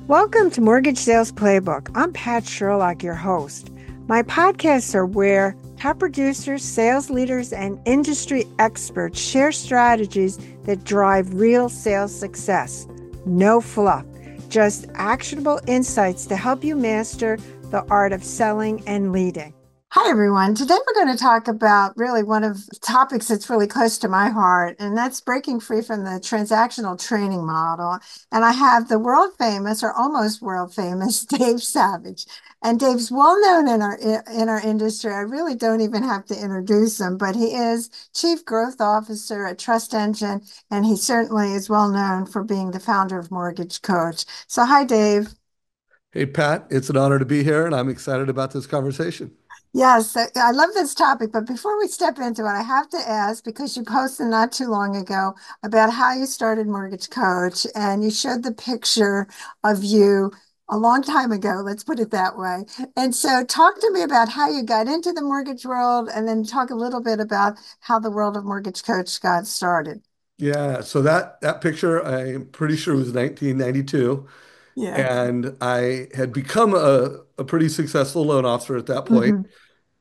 Welcome to Mortgage Sales Playbook. I'm Pat Sherlock, your host. My podcasts are where top producers, sales leaders, and industry experts share strategies that drive real sales success. No fluff, just actionable insights to help you master the art of selling and leading. Hi, everyone. Today we're going to talk about really one of the topics that's really close to my heart, and that's breaking free from the transactional training model. And I have the world famous, or almost world famous, Dave Savage. And Dave's well known in our industry. I really don't even have to introduce him, but he is Chief Growth Officer at Trust Engine, and he certainly is well known for being the founder of Mortgage Coach. So hi, Dave. Hey, Pat, it's an honor to be here, and I'm excited about this conversation. Yes, I love this topic, but before we step into it, I have to ask because you posted not too long ago about how you started Mortgage Coach and you showed the picture of you a long time ago, let's put it that way. And so talk to me about how you got into the mortgage world and then talk a little bit about how the world of Mortgage Coach got started. Yeah, so that picture, I'm pretty sure was 1992, Yeah. and I had become a pretty successful loan officer at that point, Hmm.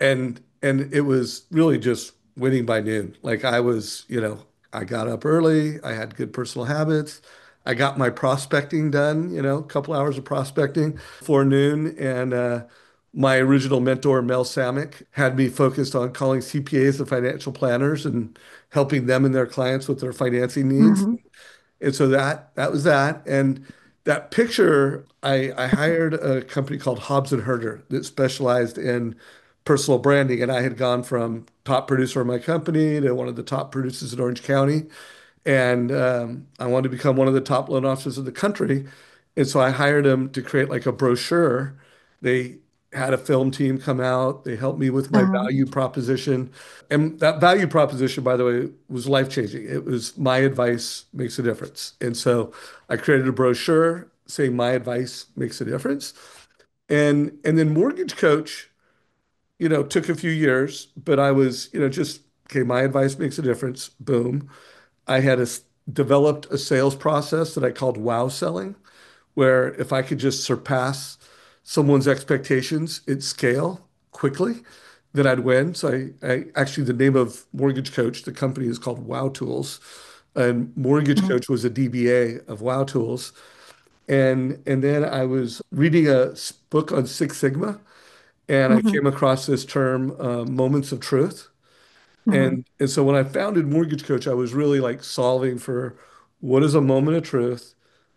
and it was really just winning by noon. Like I got up early, I had good personal habits, I got my prospecting done, a couple hours of prospecting for noon, and my original mentor, Mel Samick, had me focused on calling CPAs and financial planners and helping them and their clients with their financing needs. Hmm. And so that was that. And that picture, I hired a company called Hobbs and Herder that specialized in personal branding. And I had gone from top producer of my company to one of the top producers in Orange County. And I wanted to become one of the top loan officers in the country. And so I hired them to create like a brochure. They had a film team come out. They helped me with my Hmm. value proposition. And that value proposition, by the way, was life-changing. It was my advice makes a difference. And so I created a brochure saying my advice makes a difference. And then Mortgage Coach, took a few years, but I was, just okay, my advice makes a difference. Boom. I had developed a sales process that I called wow selling, where if I could just surpass someone's expectations at scale quickly, then I'd win. So I actually, the name of Mortgage Coach, the company is called Wow Tools, and Mortgage Hmm. Coach was a DBA of Wow Tools. And then I was reading a book on Six Sigma, and I Hmm. came across this term, moments of truth. Hmm. And so when I founded Mortgage Coach, I was really like solving for what is a moment of truth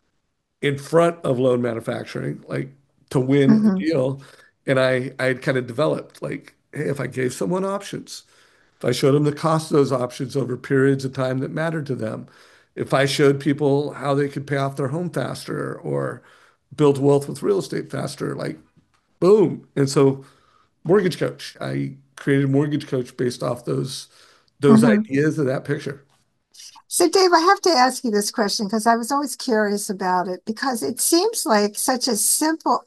in front of loan manufacturing, like to win a Hmm. deal. And I had kind of developed like, hey, if I gave someone options, if I showed them the cost of those options over periods of time that mattered to them, if I showed people how they could pay off their home faster or build wealth with real estate faster, like boom. And so Mortgage Coach, I created Mortgage Coach based off those Hmm. ideas of that picture. So, Dave, I have to ask you this question because I was always curious about it because it seems like such a simple,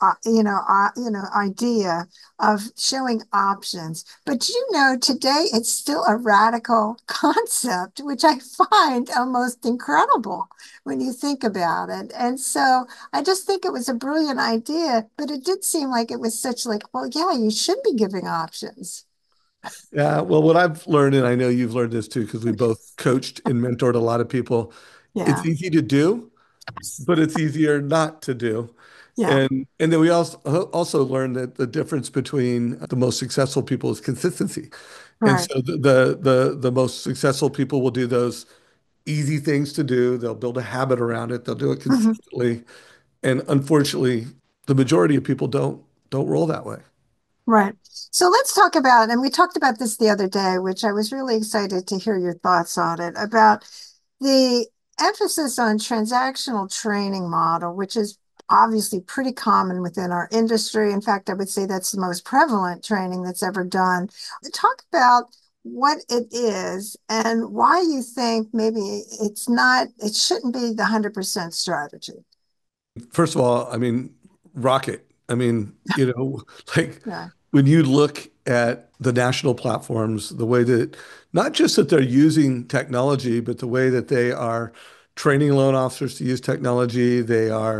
idea of showing options. But you know, today it's still a radical concept, which I find almost incredible when you think about it. And so I just think it was a brilliant idea, but it did seem like it was such like, well, yeah, you should be giving options. Yeah, well, what I've learned, and I know you've learned this too, because we both coached and mentored a lot of people, it's Yeah. easy to do, but it's easier not to do. Yeah. And then we also learned that the difference between the most successful people is consistency. And Right. so the most successful people will do those easy things to do. They'll build a habit around it. They'll do it consistently. And unfortunately, the majority of people don't roll that way. Right. So let's talk about, and we talked about this the other day, which I was really excited to hear your thoughts on it, about the emphasis on transactional training model, which is obviously pretty common within our industry. In fact, I would say that's the most prevalent training that's ever done. Talk about what it is and why you think maybe it shouldn't be the 100% strategy. First of all, I mean, rocket. I mean, like Yeah. when you look at the national platforms, the way that not just that they're using technology, but the way that they are training loan officers to use technology, they are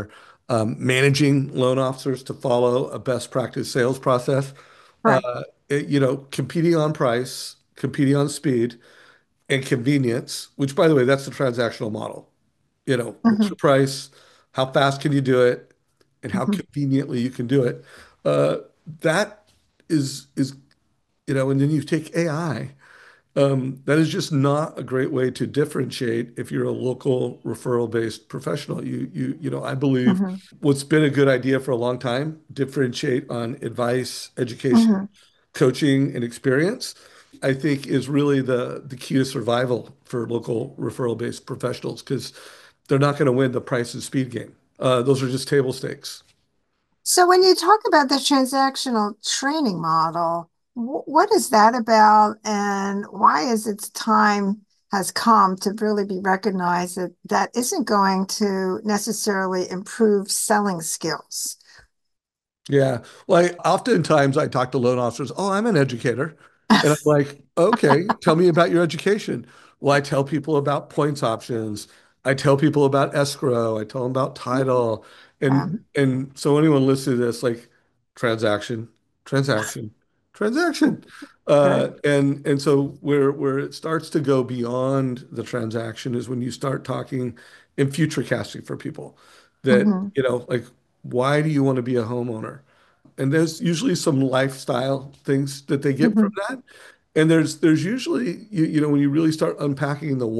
managing loan officers to follow a best practice sales process, Correct. competing on price, competing on speed, and convenience, which, by the way, that's the transactional model. What's Hmm. your price? How fast can you do it? And how Hmm. conveniently you can do it. Uh, that is, and then you take AI. That is just not a great way to differentiate if you're a local referral-based professional. I believe Hmm. what's been a good idea for a long time, differentiate on advice, education, Hmm. coaching, and experience, I think is really the key to survival for local referral-based professionals because they're not going to win the price and speed game. Those are just table stakes. So when you talk about the transactional training model, what is that about, and why is its time has come to really be recognized that that isn't going to necessarily improve selling skills? Yeah. Well, oftentimes I talk to loan officers, oh, I'm an educator. And I'm like, okay, tell me about your education. Well, I tell people about points options. I tell people about escrow. I tell them about title. And so anyone listening to this, like transaction, transaction, transaction. Right. And so where it starts to go beyond the transaction is when you start talking in future casting for people that, Hmm. like, why do you want to be a homeowner? And there's usually some lifestyle things that they get from Hmm. that. And there's usually when you really start unpacking the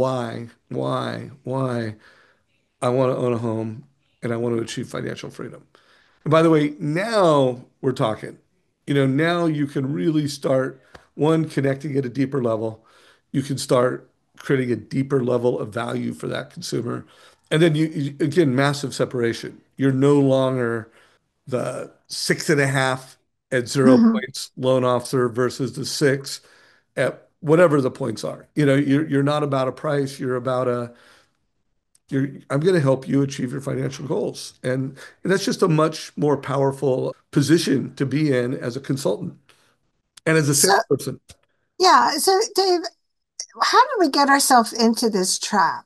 why I want to own a home and I want to achieve financial freedom. And by the way, now we're talking. Now you can really start one connecting at a deeper level. You can start creating a deeper level of value for that consumer. And then again, massive separation. You're no longer the 6.5 at zero Hmm. points loan officer versus the six at whatever the points are. You're not about a price. You're about I'm going to help you achieve your financial goals. And that's just a much more powerful position to be in as a consultant and as a So, salesperson. yeah. So, Dave, how do we get ourselves into this trap?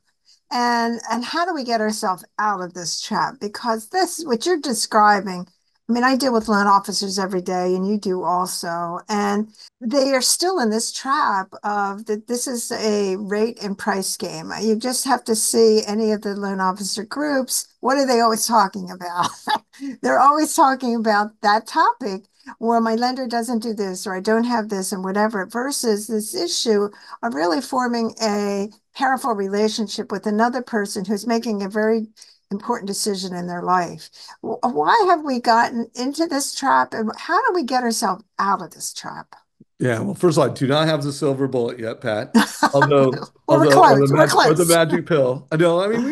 And how do we get ourselves out of this trap? Because this, what you're describing, I mean, I deal with loan officers every day, and you do also, and they are still in this trap of that this is a rate and price game. You just have to see any of the loan officer groups. What are they always talking about? They're always talking about that topic. Well, my lender doesn't do this, or I don't have this, and whatever, versus this issue of really forming a powerful relationship with another person who's making a very important decision in their life. Why have we gotten into this trap, and how do we get ourselves out of this trap? Yeah, well, first of all, I do not have the silver bullet yet, Pat. Although, Well, we're or the close. We're mag or the close. magic pill. I know. I mean,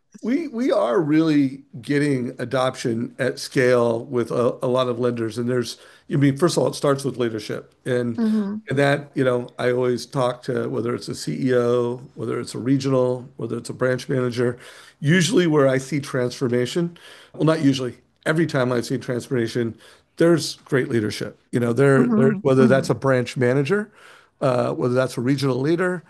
we are really getting adoption at scale with a lot of lenders. And first of all, it starts with leadership, Hmm. and that I always talk to whether it's a CEO, whether it's a regional, whether it's a branch manager. Usually, where I see transformation, well, not usually, every time I see transformation, there's great leadership. There's Hmm. whether that's Hmm. a branch manager, whether that's a regional leader,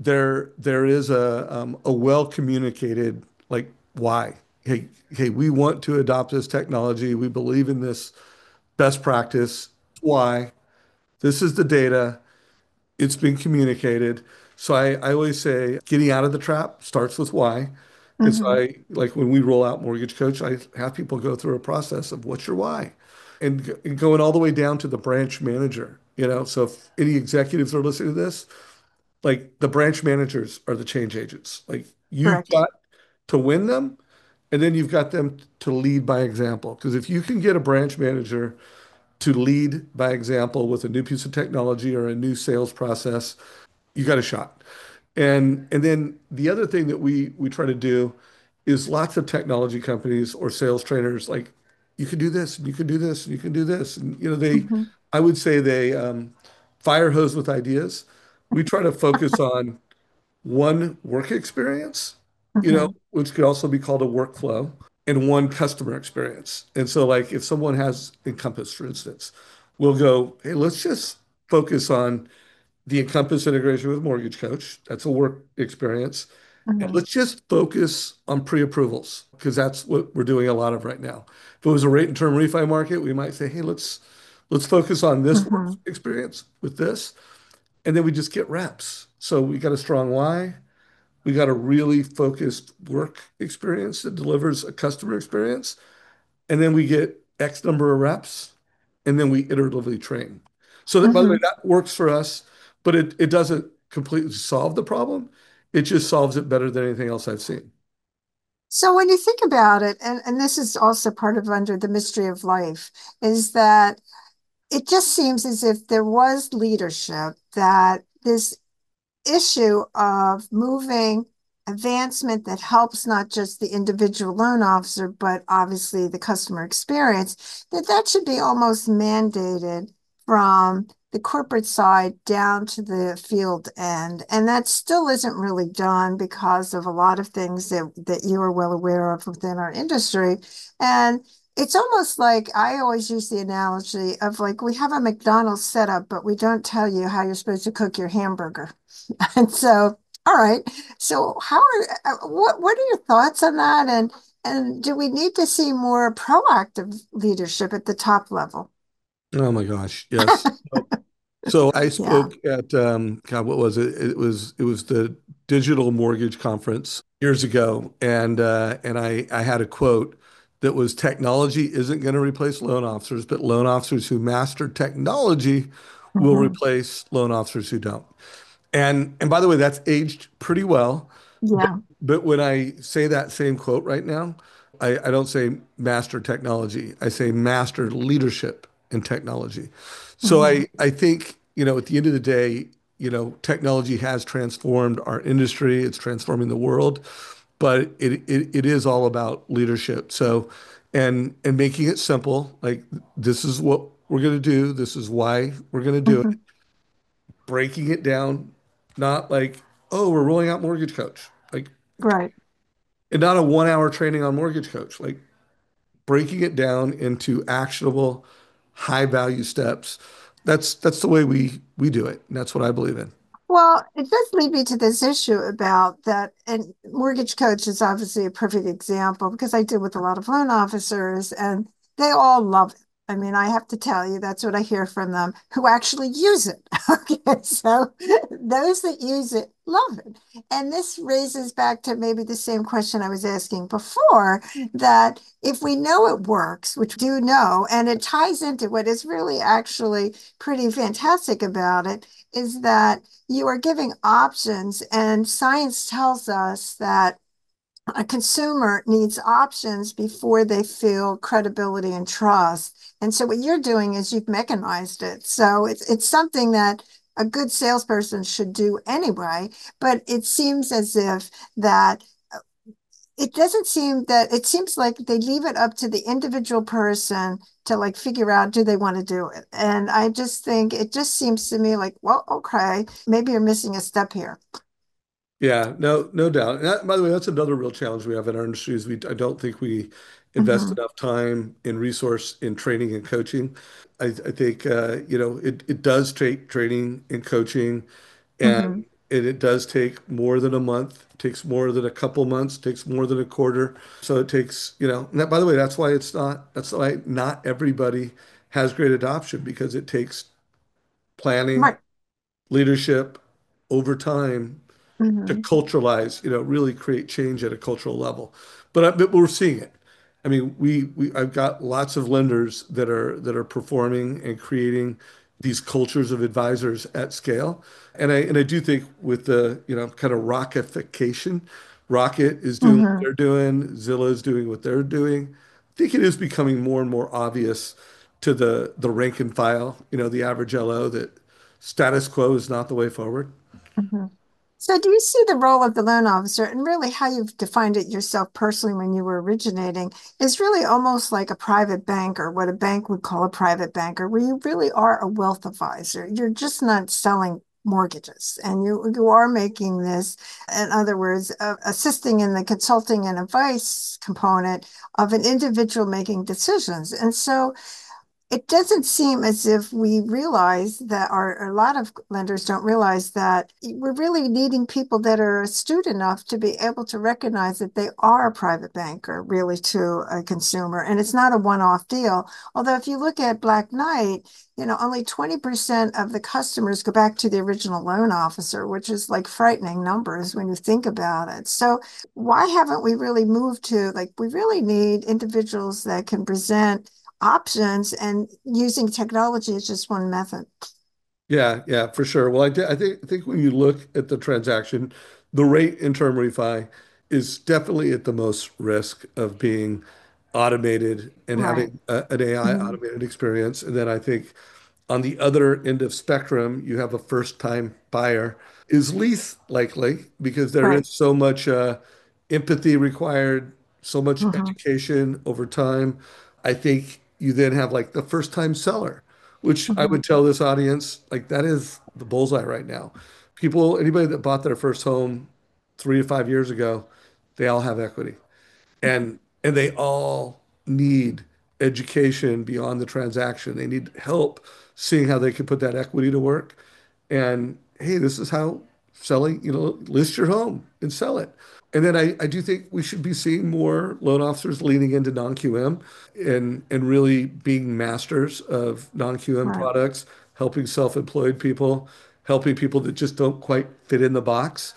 there is a well communicated like why. Hey, we want to adopt this technology. We believe in this best practice. Why? This is the data. It's been communicated. So I always say getting out of the trap starts with why. And so Hmm. like when we roll out Mortgage Coach, I have people go through a process of what's your why and going all the way down to the branch manager. So if any executives are listening to this, like the branch managers are the change agents. Like you've Correct. got to win them and then you've got them to lead by example. Because if you can get a branch manager to lead by example with a new piece of technology or a new sales process, you got a shot. And then the other thing that we try to do is lots of technology companies or sales trainers like you can do this and you can do this and you can do this and they Hmm. I would say they fire hose with ideas. We try to focus on one work experience, Hmm. which could also be called a workflow, and one customer experience. And so, like, if someone has Encompass, for instance, we'll go, hey, let's just focus on the Encompass integration with Mortgage Coach. That's a work experience. And Hmm. let's just focus on pre-approvals because that's what we're doing a lot of right now. If it was a rate and term refi market, we might say, hey, let's focus on this work Hmm. experience with this, and then we just get reps. So we got a strong why, we got a really focused work experience that delivers a customer experience, and then we get X number of reps, and then we iteratively train. So that, by the way, Hmm. that works for us, but it doesn't completely solve the problem. It just solves it better than anything else I've seen. So when you think about it, and this is also part of under the mystery of life, is that it just seems as if there was leadership that this issue of moving advancement that helps not just the individual loan officer, but obviously the customer experience, that that should be almost mandated from the corporate side down to the field end. And that still isn't really done because of a lot of things that you are well aware of within our industry. And it's almost like I always use the analogy of like we have a McDonald's setup, but we don't tell you how you're supposed to cook your hamburger. And so, all right. So, what are your thoughts on that? And do we need to see more proactive leadership at the top level? Oh my gosh, yes. So I Yeah. spoke at God, what was it? It was the Digital Mortgage Conference years ago, and I had a quote that was technology isn't going to replace loan officers, but loan officers who master technology will Hmm. replace loan officers who don't. And by the way, that's aged pretty well. But Yeah. but when I say that same quote right now, I don't say master technology. I say master leadership in technology. So Hmm. I think, at the end of the day, technology has transformed our industry. It's transforming the world, but it is all about leadership. So and making it simple, like this is what we're going to do. This is why we're going to do it. Hmm. Breaking it down, not like, oh, we're rolling out Mortgage Coach, like, Right. and not a 1 hour training on Mortgage Coach, like breaking it down into actionable, high value steps. That's the way we do it, and that's what I believe in. Well, it does lead me to this issue about that. And Mortgage Coach is obviously a perfect example because I deal with a lot of loan officers and they all love it. I mean, I have to tell you, that's what I hear from them who actually use it. Okay, so those that use it love it. And this raises back to maybe the same question I was asking before that if we know it works, which we do know, and it ties into what is really actually pretty fantastic about it, is that you are giving options, and science tells us that a consumer needs options before they feel credibility and trust. And so what you're doing is you've mechanized it. So it's something that a good salesperson should do anyway, but it seems as if that it doesn't seem that it seems like they leave it up to the individual person to like figure out do they want to do it. And I just think it just seems to me like, well, okay, maybe you're missing a step here. Yeah, no doubt. And that, by the way, that's another real challenge we have in our industry is I don't think we invest Hmm. enough time in resource in training and coaching. I think it does take training and coaching, and Hmm. it does take more than a month. It takes more than a couple months. It takes more than a quarter. So it takes, and that, by the way, that's why not everybody has great adoption because it takes planning, Right. leadership over time to Hmm. culturalize, really create change at a cultural level. But we're seeing it. I mean, we I've got lots of lenders that are performing and creating these cultures of advisors at scale. And I do think with the, kind of rockification, Rocket is doing what Hmm. they're doing, Zillow is doing what they're doing. I think it is becoming more and more obvious to the rank and file, the average LO that status quo is not the way forward. Hmm. So, do you see the role of the loan officer and really how you've defined it yourself personally when you were originating is really almost like a private banker, what a bank would call a private banker, where you really are a wealth advisor. You're just not selling mortgages, and you are making this, in other words, assisting in the consulting and advice component of an individual making decisions. And so, it doesn't seem as if we realize that, or a lot of lenders don't realize that we're really needing people that are astute enough to be able to recognize that they are a private banker, really, to a consumer. And it's not a one-off deal. Although if you look at Black Knight, only 20% of the customers go back to the original loan officer, which is like frightening numbers when you think about it. So why haven't we really moved to, like, we really need individuals that can present options, and using technology is just one method. Yeah, yeah, for sure. Well, I think when you look at the transaction, the rate in term refi is definitely at the most risk of being automated and Right. having an AI Mhm. automated experience. And then I think on the other end of spectrum, you have a first-time buyer is least likely because there Right. is so much empathy required, so much Hmm. education over time. I think you then have like the first-time seller, which I Hmm. would tell this audience, like that is the bullseye right now. People, anybody that bought their first home 3 to 5 years ago, they all have equity and they all need education beyond the transaction. They need help seeing how they can put that equity to work. And hey, this is how selling, list your home and sell it. And then I do think we should be seeing more loan officers leaning into non-QM and really being masters of non-QM Right. products, helping self-employed people, helping people that just don't quite fit in the box,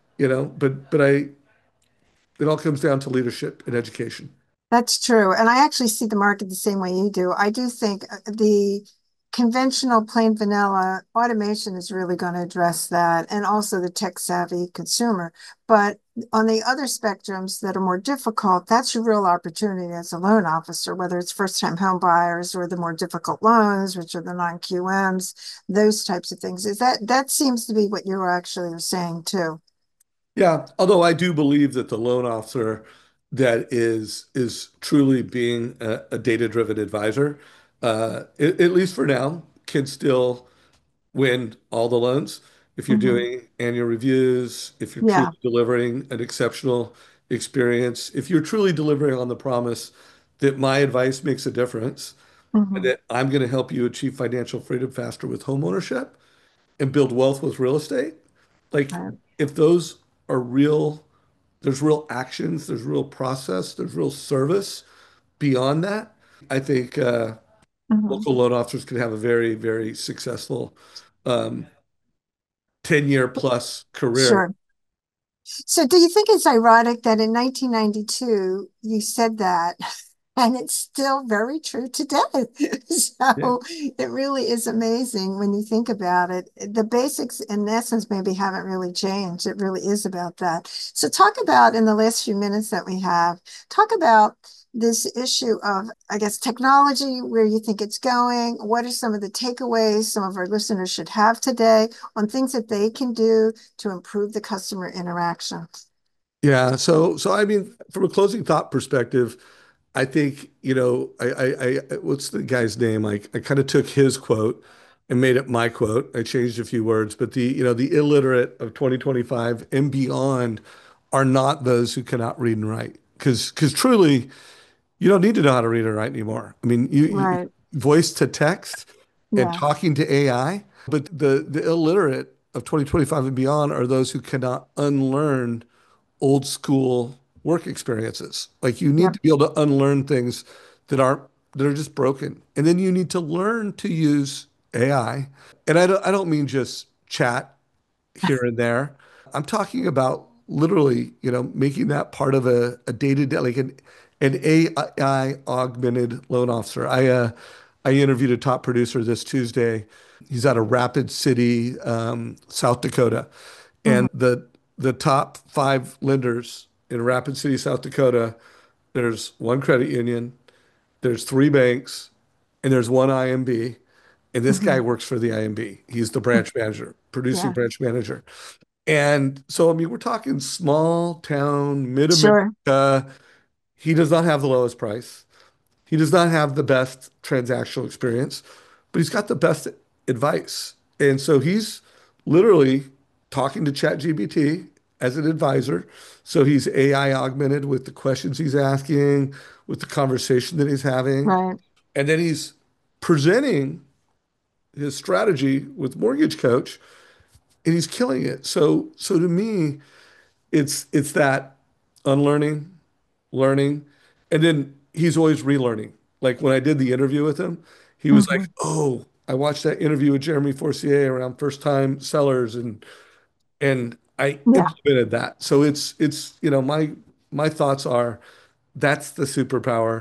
but it all comes down to leadership and education. That's true. And I actually see the market the same way you do. I do think the conventional plain vanilla automation is really going to address that, and also the tech savvy consumer. But on the other spectrums that are more difficult, that's your real opportunity as a loan officer, whether it's first time home buyers or the more difficult loans, which are the non-QMs, those types of things. Is that seems to be what you actually are saying too? Yeah, although I do believe that the loan officer that is truly being a data-driven advisor, at least for now, can still win all the loans if you're Hmm. doing annual reviews, if you're truly Yeah. delivering an exceptional experience, if you're truly delivering on the promise that my advice makes a difference and Hmm. that I'm going to help you achieve financial freedom faster with home ownership and build wealth with real estate. Like Right. if those are real, there's real actions, there's real process, there's real service beyond that. I think Hmm. local loan officers could have a very, very successful um, 10-year plus career. Sure. So, do you think it's ironic that in 1992 you said that, and it's still very true today? Yeah. So, it really is amazing when you think about it. The basics, in essence, maybe haven't really changed. It really is about that. So, talk about, in the last few minutes that we have, talk about this issue of, I guess, technology, where you think it's going. What are some of the takeaways some of our listeners should have today on things that they can do to improve the customer interaction? Yeah. So I mean, from a closing thought perspective, I think, what's the guy's name? I kind of took his quote and made it my quote. I changed a few words, but the illiterate of 2025 and beyond are not those who cannot read and write. Because truly, you don't need to know how to read and write anymore. I mean, you Right. voice to text and Yeah. talking to AI, but the illiterate of 2025 and beyond are those who cannot unlearn old school work experiences. Like you need Yep. to be able to unlearn things that aren't that are just broken. And then you need to learn to use AI. And I don't mean just chat here and there. I'm talking about literally, making that part of a day-to-day, like an AI augmented loan officer. I interviewed a top producer this Tuesday. He's out of Rapid City, South Dakota, Hmm. and the top five lenders in Rapid City, South Dakota. There's one credit union, there's three banks, and there's one IMB. And this Hmm. guy works for the IMB. He's the branch manager, producing Yeah. branch manager. And so, I mean, we're talking small town, Sure. mid-America. He does not have the lowest price. He does not have the best transactional experience, but he's got the best advice. And so he's literally talking to ChatGPT as an advisor. So he's AI augmented with the questions he's asking, with the conversation that he's having. Right. And then he's presenting his strategy with Mortgage Coach, and he's killing it. So to me, it's that unlearning, learning, and then he's always relearning. Like when I did the interview with him, he was like, Hmm. "Oh, I watched that interview with Jeremy Forcier around first time sellers, and I Yeah. implemented that." So it's my thoughts are that's the superpower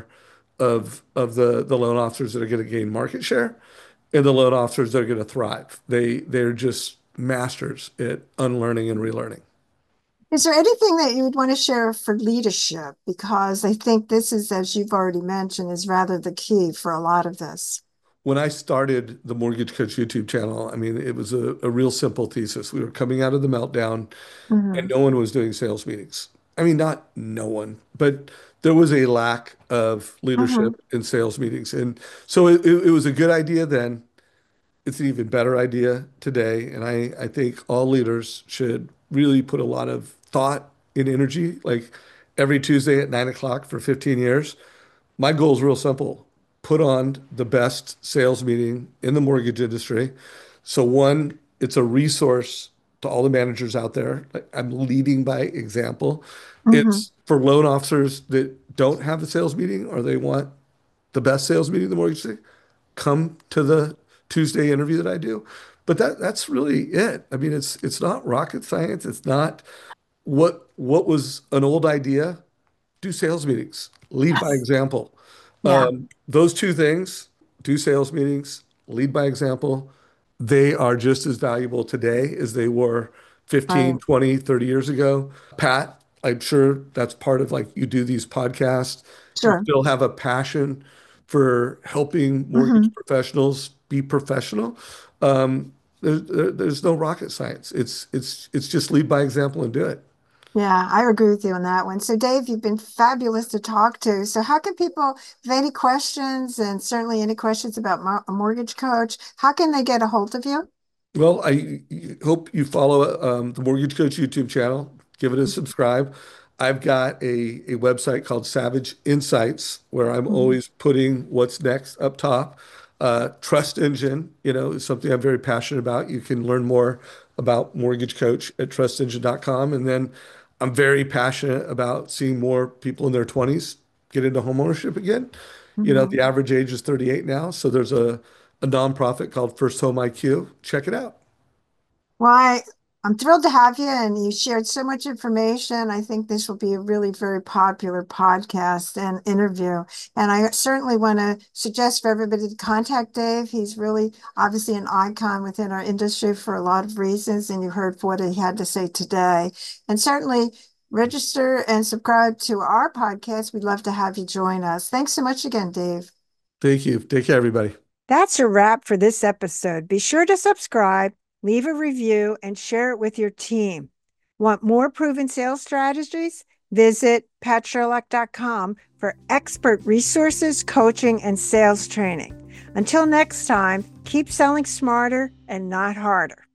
of the loan officers that are going to gain market share and the loan officers that are going to thrive. They're just masters at unlearning and relearning. Is there anything that you would want to share for leadership? Because I think this is, as you've already mentioned, is rather the key for a lot of this. When I started the Mortgage Coach YouTube channel, I mean, it was a real simple thesis. We were coming out of the meltdown and Hmm. no one was doing sales meetings. I mean, not no one, but there was a lack of Hmm. leadership in sales meetings. And so it was a good idea then. It's an even better idea today. And I think all leaders should really put a lot of thought and energy, like every Tuesday at 9 o'clock for 15 years. My goal is real simple. Put on the best sales meeting in the mortgage industry. So one, it's a resource to all the managers out there. Like, I'm leading by example. Hmm. It's for loan officers that don't have a sales meeting or they want the best sales meeting in the mortgage industry. Come to the Tuesday interview that I do. But that's really it. I mean, it's not rocket science. It's not what was an old idea. Do sales meetings, lead by Yes. example. Yeah. Those two things, do sales meetings, lead by example, they are just as valuable today as they were 15, Right. 20, 30 years ago. Pat, I'm sure that's part of like you do these podcasts. You Sure. still have a passion for helping mortgage Hmm. professionals be professional. Um, there's no rocket science. It's just lead by example and do it. Yeah, I agree with you on that one. So, Dave, you've been fabulous to talk to. So, how can people, if any questions, and certainly any questions about a mortgage coach, how can they get a hold of you? Well, I hope you follow the Mortgage Coach YouTube channel. Give it a subscribe. I've got a website called Savage Insights where I'm Mhm. always putting what's next up top. Trust Engine, is something I'm very passionate about. You can learn more about Mortgage Coach at trustengine.com. And then I'm very passionate about seeing more people in their 20s get into homeownership again. Mhm. The average age is 38 now. So there's a nonprofit called First Home IQ. Check it out. Well, I'm thrilled to have you, and you shared so much information. I think this will be a really very popular podcast and interview. And I certainly want to suggest for everybody to contact Dave. He's really obviously an icon within our industry for a lot of reasons, and you heard what he had to say today. And certainly register and subscribe to our podcast. We'd love to have you join us. Thanks so much again, Dave. Thank you. Take care, everybody. That's a wrap for this episode. Be sure to subscribe, leave a review, and share it with your team. Want more proven sales strategies? Visit patsherlock.com for expert resources, coaching, and sales training. Until next time, keep selling smarter and not harder.